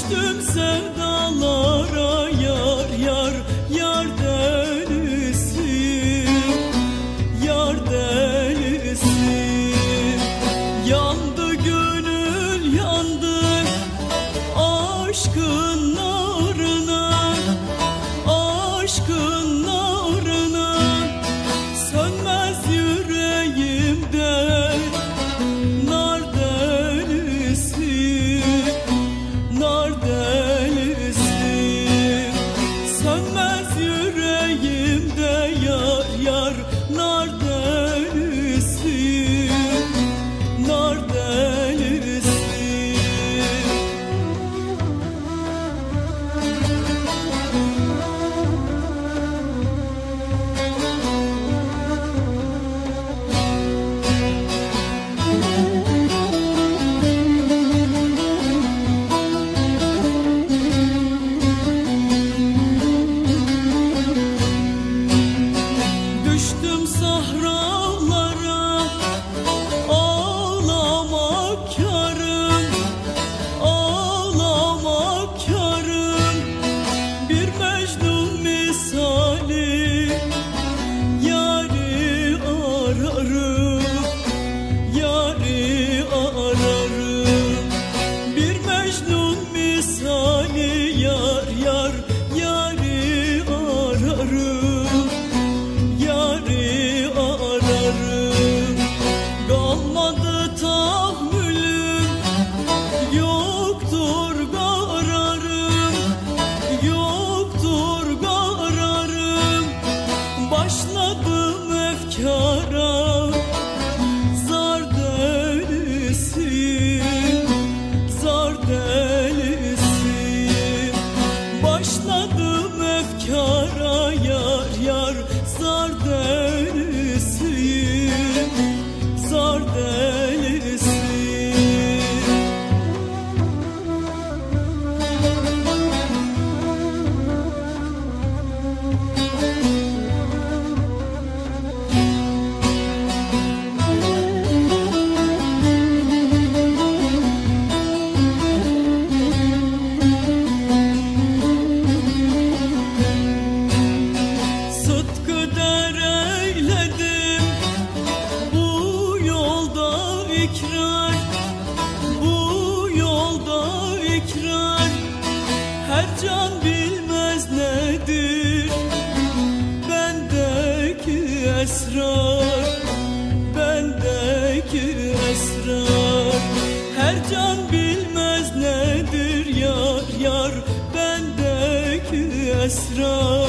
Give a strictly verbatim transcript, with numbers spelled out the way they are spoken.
Düştüm sevdalara yar yar yar delisi, yar delisi. Yandı gönül yandı aşkın narına, aşkın narına. Sönmez yüreğimde nar delisi, nar delisi. Sönmez yüreğimde yar yar nar delisi, nar delisi. Düştüm sahralara ağlamak yarım, ağlamak yarım. Bir Mecnun misali yâri ararım, yâri ararım. Bir Mecnun misali yar yar yâri ararım, yâri ararım. Kalmadı tahammülüm, yoktur kararım, yoktur kararım. Başladım efkara zar delisi, zar delisi. Başladım efkara yar yar zar delisi, zar delisi. Sıtkı der eyledim bu yolda ikrar, bu yolda ikrar. Her can bilmez nedir bendeki esrar, bendeki esrar. Her can bilmez nedir yar yar bendeki esrar,